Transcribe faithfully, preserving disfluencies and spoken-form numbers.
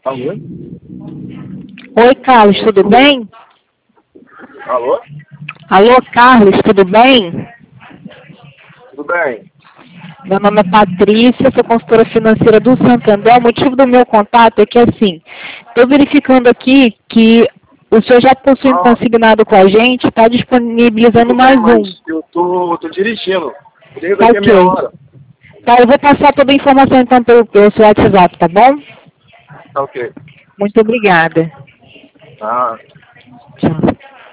Alô? Oi, Carlos, tudo bem? Alô? Alô, Carlos, tudo bem? Tudo bem? Meu nome é Patrícia, sou consultora financeira do Santander. O motivo do meu contato é que, assim, estou verificando aqui que o senhor já possui um Ah, consignado com a gente, está disponibilizando tudo mais bem, mas um. eu tô, tô dirigindo. Liga Tá daqui a meia ok. hora. Tá, eu vou passar toda a informação então pelo, pelo seu WhatsApp, tá bom? Tá ok. Muito obrigada. Ah. Tchau.